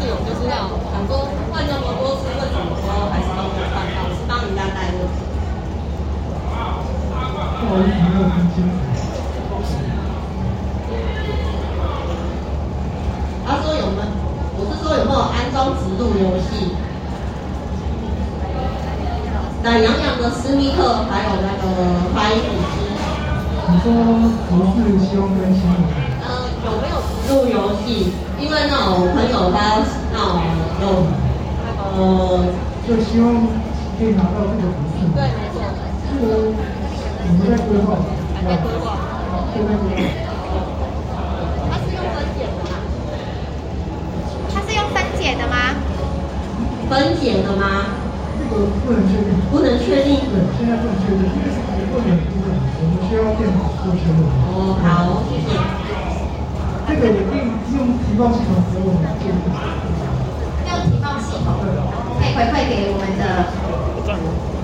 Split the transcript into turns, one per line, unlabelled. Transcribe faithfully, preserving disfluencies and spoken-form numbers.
是有就是那种很多问那么多次，为什么时候还是都没有办到？是帮人家带路。
不好意思，没有听清楚。
他说有没有？我是说有没有安装植入游戏？懒洋洋的斯密克，还有那个白虎师。
你说不是希望更新的？
呃，有没有植入游戏？因为那种朋友他那种有那个，
就希望可以拿到这个图片。
对，没错。
这个我们在规划。
还在规划。
对对对。
它是用分解的吗？
它是用分解的吗？
分解的吗？
这个不能确定。
不能确定。
对，现在不能确定，因为是不能部分，我们需要电脑做确认。
哦，好，谢谢。
这个一定用提报系统给我们做。
用提报系统，可以回馈给我们的。